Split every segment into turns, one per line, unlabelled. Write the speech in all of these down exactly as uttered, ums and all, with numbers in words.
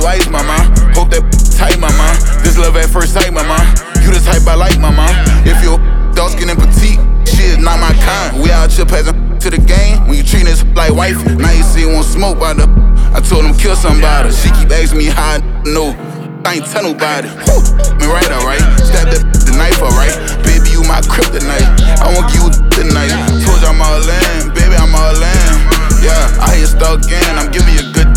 wise, mama. Hope that tight, mama. This love at first sight, mama. You the type I like, mama. If you're dark skin and petite, shit is not my kind. We out here passing to the game. When you treat this like wife, now you see won't smoke by the. I told him kill somebody. She keep asking me how I know. I ain't tell nobody. Whew. Me right, alright. Stab that the knife, alright. Baby, you my kryptonite. I won't give you the night. Told you I'm all in, baby, I'm all in. Yeah, I hear stuck in. I'm giving you a good.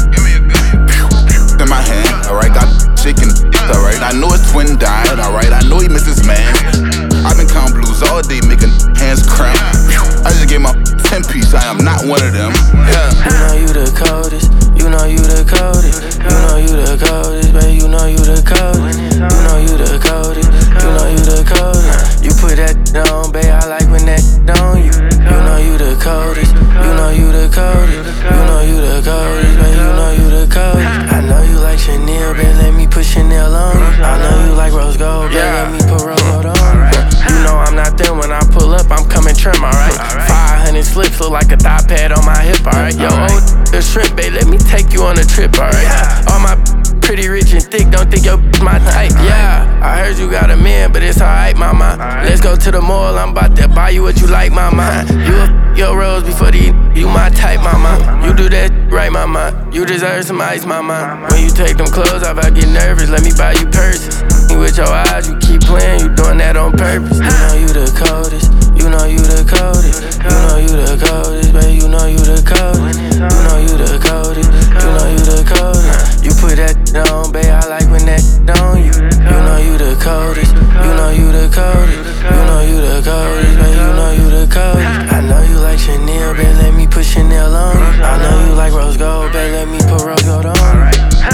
In my hand, alright. Got chicken, alright. I know his twin died, alright. I know he missed his man. I've been counting blues all day, making hands cramp. I just gave my ten piece. I am not one of them. Yeah.
You know you the coldest. You know you the coldest. You know you the coldest, baby. You know you the coldest. You know you the coldest. You know you the coldest. You put that on, babe. I like when that on you. You know you the coldest. You know you the coldest. You know you the coldest, baby. You know you the coldest. I know you like Chanel, babe. Let me put Chanel on you. I know you like rose gold, babe. Let me put rose gold on you. You know I'm not them when I pull up. I'm coming trim, alright. five hundred slips look like a thigh pad on my hip, alright. Yo, old the shrimp, babe. Let me take you on a trip, alright. All my pretty rich and thick, don't think your my type. Yeah, I heard you got a man, but it's alright, mama. Let's go to the mall, I'm about to buy you what you like, mama. You a your rose before the you my type, mama. You do that right, mama. You deserve some ice, mama. When you take them clothes off, I get nervous. Let me buy you purses. With your eyes, you keep playing, you doing that on purpose. You know you the coldest. You know you the coldest. You know you the coldest, baby. You know you the coldest. You know you the coldest. You know you the coldest. You put that on, babe. I like when that on you. You know you the coldest. You know you the coldest. You know you the coldest, baby. You know you the coldest. I know you like Chanel, babe. Let me put Chanel on you. I know you like rose gold, babe. Let me put rose gold on you.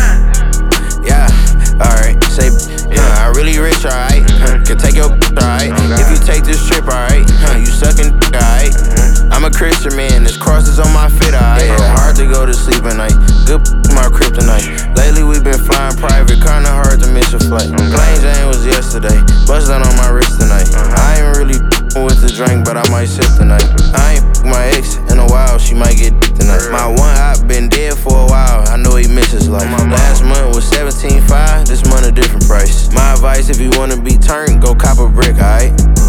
Yeah, alright. Say, yeah, I really rich, alright. Can take your alright. If you take this trip, alright. You suckin' alright. I'm a Christian man, this cross is on my fit, alright. Hard to go to sleep at night. Good my kryptonite. Lately we been flying private, kinda hard to miss a flight. Plain Jane was yesterday, bust down on my wrist tonight. I ain't really with the drink, but I might sip tonight. I ain't my ex in a while, she might get tonight. My one op been dead for a while, I know he misses life. Last month was seventeen five, this month a different price. My advice, if you wanna be turned, go cop a brick, alright?